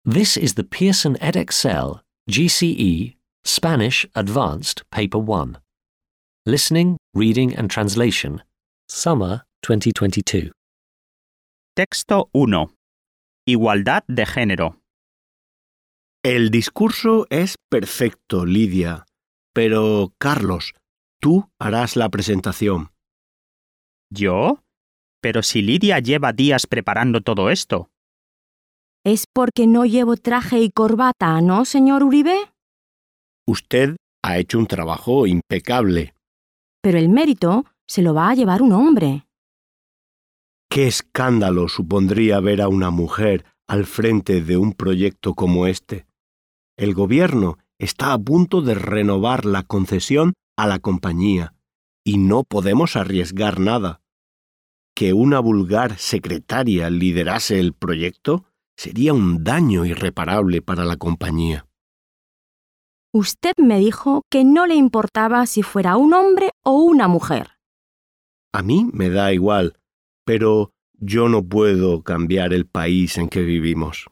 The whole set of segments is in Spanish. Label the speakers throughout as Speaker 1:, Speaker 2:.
Speaker 1: This is the Pearson edXL GCE Spanish Advanced Paper 1. Listening, Reading and Translation, Summer 2022.
Speaker 2: Texto 1. Igualdad de género.
Speaker 3: El discurso es perfecto, Lidia, pero, Carlos, tú harás la presentación.
Speaker 2: ¿Yo? Pero si Lidia lleva días preparando todo esto.
Speaker 4: Es porque no llevo traje y corbata, ¿no, señor Uribe?
Speaker 3: Usted ha hecho un trabajo impecable.
Speaker 4: Pero el mérito se lo va a llevar un hombre.
Speaker 3: ¿Qué escándalo supondría ver a una mujer al frente de un proyecto como este? El gobierno está a punto de renovar la concesión a la compañía y no podemos arriesgar nada. Que una vulgar secretaria liderase el proyecto sería un daño irreparable para la compañía.
Speaker 4: Usted me dijo que no le importaba si fuera un hombre o una mujer.
Speaker 3: A mí me da igual, pero yo no puedo cambiar el país en que vivimos.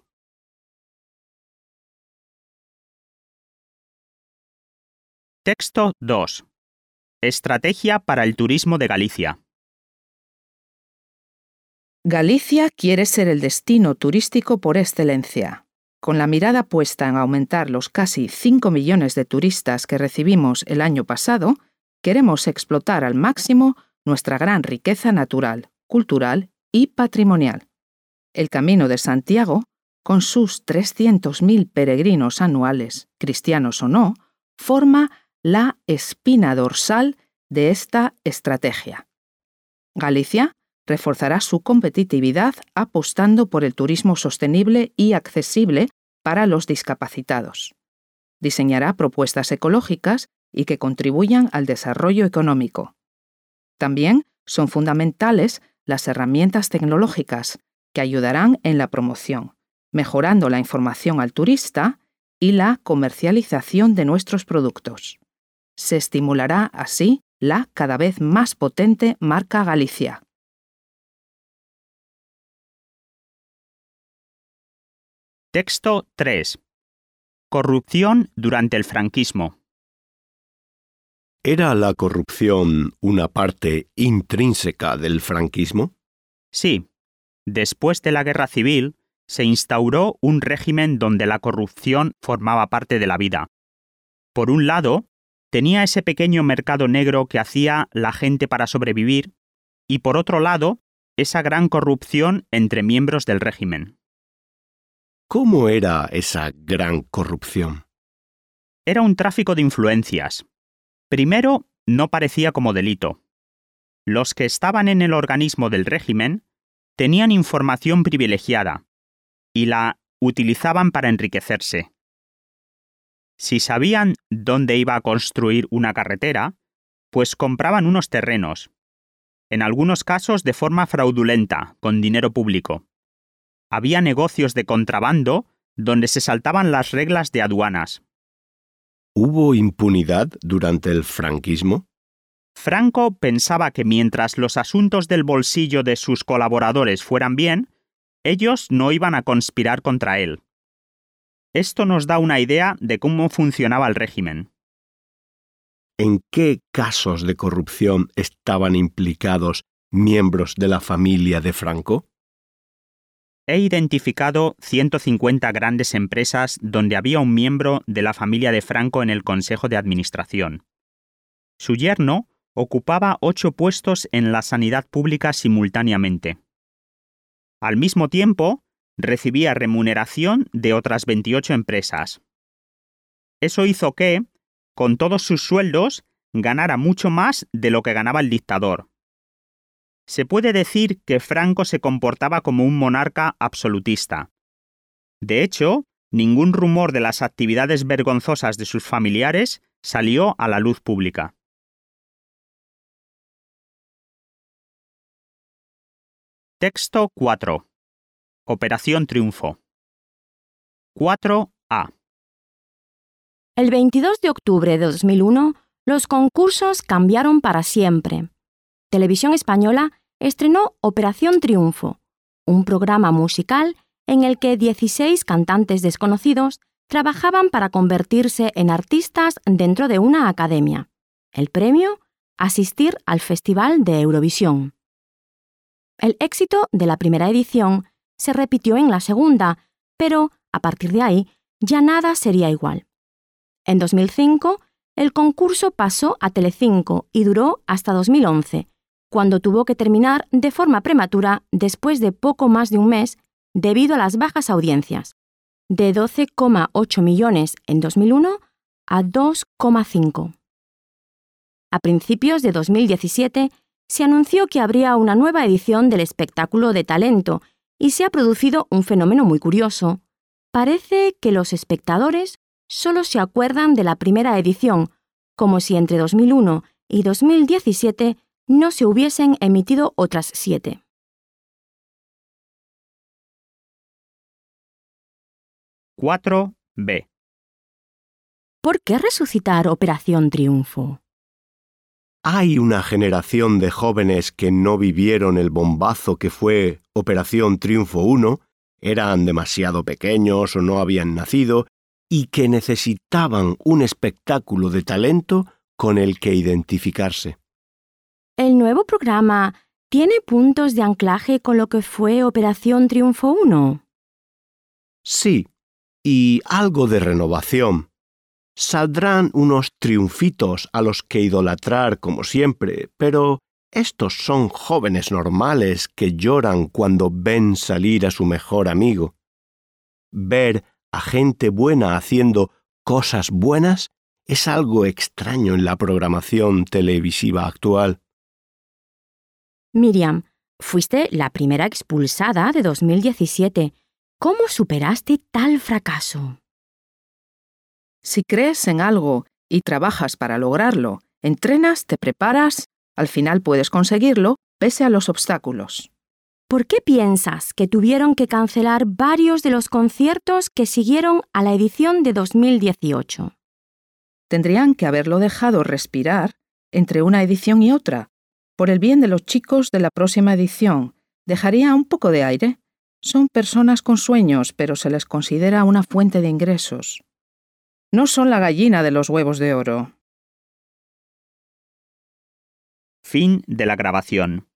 Speaker 2: Texto 2. Estrategia para el turismo de Galicia.
Speaker 5: Galicia quiere ser el destino turístico por excelencia. Con la mirada puesta en aumentar los casi 5 millones de turistas que recibimos el año pasado, queremos explotar al máximo nuestra gran riqueza natural, cultural y patrimonial. El Camino de Santiago, con sus 300.000 peregrinos anuales, cristianos o no, forma la espina dorsal de esta estrategia. Galicia reforzará su competitividad apostando por el turismo sostenible y accesible para los discapacitados. Diseñará propuestas ecológicas y que contribuyan al desarrollo económico. También son fundamentales las herramientas tecnológicas que ayudarán en la promoción, mejorando la información al turista y la comercialización de nuestros productos. Se estimulará así la cada vez más potente marca Galicia.
Speaker 2: Texto 3. Corrupción durante el franquismo.
Speaker 3: ¿Era la corrupción una parte intrínseca del franquismo?
Speaker 2: Sí. Después de la Guerra Civil, se instauró un régimen donde la corrupción formaba parte de la vida. Por un lado, tenía ese pequeño mercado negro que hacía la gente para sobrevivir, y por otro lado, esa gran corrupción entre miembros del régimen.
Speaker 3: ¿Cómo era esa gran corrupción?
Speaker 2: Era un tráfico de influencias. Primero, no parecía como delito. Los que estaban en el organismo del régimen tenían información privilegiada y la utilizaban para enriquecerse. Si sabían dónde iba a construir una carretera, pues compraban unos terrenos, en algunos casos de forma fraudulenta, con dinero público. Había negocios de contrabando donde se saltaban las reglas de aduanas.
Speaker 3: ¿Hubo impunidad durante el franquismo?
Speaker 2: Franco pensaba que mientras los asuntos del bolsillo de sus colaboradores fueran bien, ellos no iban a conspirar contra él. Esto nos da una idea de cómo funcionaba el régimen.
Speaker 3: ¿En qué casos de corrupción estaban implicados miembros de la familia de Franco?
Speaker 2: He identificado 150 grandes empresas donde había un miembro de la familia de Franco en el Consejo de Administración. Su yerno ocupaba 8 puestos en la sanidad pública simultáneamente. Al mismo tiempo, recibía remuneración de otras 28 empresas. Eso hizo que, con todos sus sueldos, ganara mucho más de lo que ganaba el dictador. Se puede decir que Franco se comportaba como un monarca absolutista. De hecho, ningún rumor de las actividades vergonzosas de sus familiares salió a la luz pública. Texto 4. Operación Triunfo. 4a.
Speaker 4: El 22 de octubre de 2001, los concursos cambiaron para siempre. Televisión Española estrenó Operación Triunfo, un programa musical en el que 16 cantantes desconocidos trabajaban para convertirse en artistas dentro de una academia. El premio: asistir al Festival de Eurovisión. El éxito de la primera edición se repitió en la segunda, pero, a partir de ahí, ya nada sería igual. En 2005, el concurso pasó a Telecinco y duró hasta 2011, cuando tuvo que terminar de forma prematura después de poco más de un mes debido a las bajas audiencias, de 12,8 millones en 2001 a 2,5. A principios de 2017 se anunció que habría una nueva edición del espectáculo de talento y se ha producido un fenómeno muy curioso. Parece que los espectadores solo se acuerdan de la primera edición, como si entre 2001 y 2017 no se hubiesen emitido otras 7.
Speaker 2: (4b)
Speaker 4: ¿Por qué resucitar Operación Triunfo?
Speaker 3: Hay una generación de jóvenes que no vivieron el bombazo que fue Operación Triunfo 1, eran demasiado pequeños o no habían nacido, y que necesitaban un espectáculo de talento con el que identificarse.
Speaker 4: ¿El nuevo programa tiene puntos de anclaje con lo que fue Operación Triunfo 1?
Speaker 3: Sí, y algo de renovación. Saldrán unos triunfitos a los que idolatrar como siempre, pero estos son jóvenes normales que lloran cuando ven salir a su mejor amigo. Ver a gente buena haciendo cosas buenas es algo extraño en la programación televisiva actual.
Speaker 4: Miriam, fuiste la primera expulsada de 2017. ¿Cómo superaste tal fracaso?
Speaker 5: Si crees en algo y trabajas para lograrlo, entrenas, te preparas, al final puedes conseguirlo pese a los obstáculos.
Speaker 4: ¿Por qué piensas que tuvieron que cancelar varios de los conciertos que siguieron a la edición de 2018?
Speaker 5: Tendrían que haberlo dejado respirar entre una edición y otra. Por el bien de los chicos de la próxima edición, dejaría un poco de aire. Son personas con sueños, pero se les considera una fuente de ingresos. No son la gallina de los huevos de oro.
Speaker 2: Fin de la grabación.